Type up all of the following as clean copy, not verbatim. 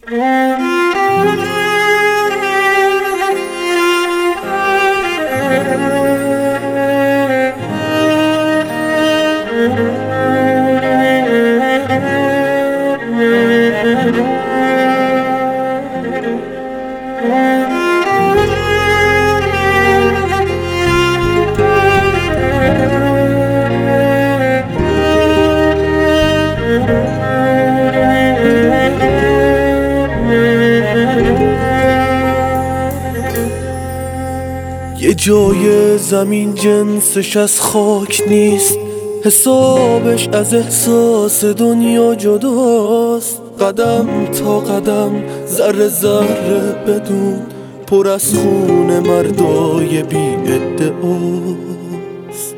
یه جای زمین جنسش از خاک نیست، حسابش از احساس دنیا جداست. قدم تا قدم ذره ذره بدون پر از خون مردای بی ادعاست.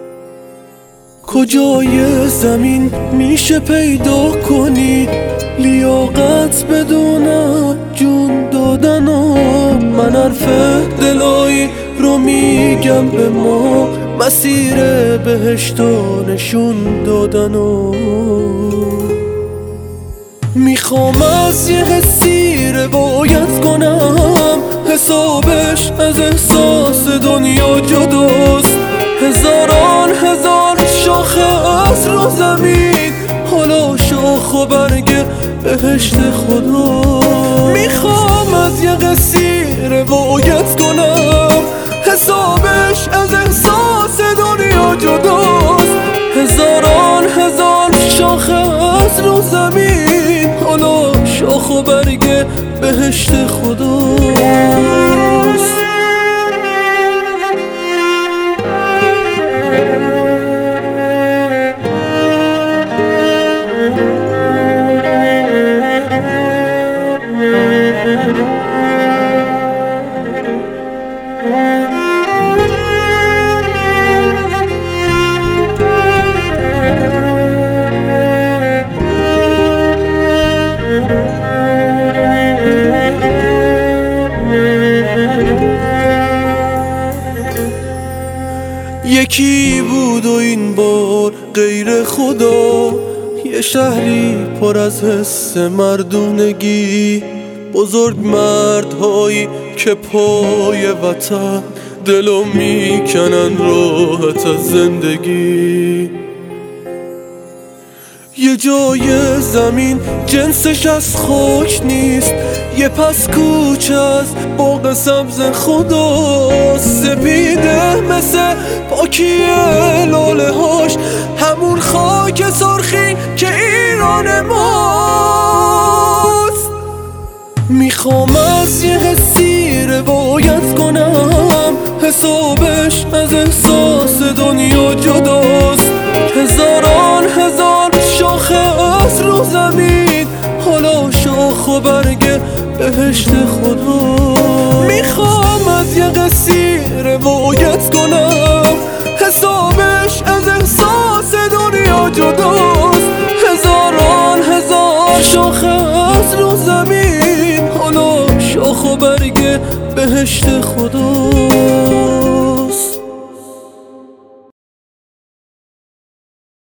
کجای زمین میشه پیدا کنی لیاقت بدون جون دادن؟ من حرف دلایی رو میگم به ما، مسیر بهشتو نشون دادن. میخوام از یه حسی روایت کنم، حسابش از احساس دنیا جداست. هزاران هزار شاخه از رو زمین، حالا شاخ و برگ بهشت خدا. میخوام از یه قصی روایت کنم، حسابش از احساس دنیا جداست. هزاران هزار شاخه از رو زمین، حالا شاخ و برگ بهشت خداست. یکی بود و این بار غیر خدا، یه شهری پر از حس مردونگی. بزرگ مردهایی که پای وطن دلو میکنن راحت از زندگی. یه جای زمین جنسش از خاک نیست، یه پس کوچه از باغ سبز خدا. سپیده مثل پاکی لاله هاش، همون خاک سرخی که ایران ماست. میخوام از یه حسی روایت کنم، حسابش از احساس دنیا جداست. هزاران هزار شاخه از رو زمین، حالا شاخ و برگ بهشت خدا. میخوام از یه قصی روایت کنم، حسابش از احساس دنیا جداست. هزاران هزار شاخه از رو زمین، حالا شاخ و برگ بهشت خدا.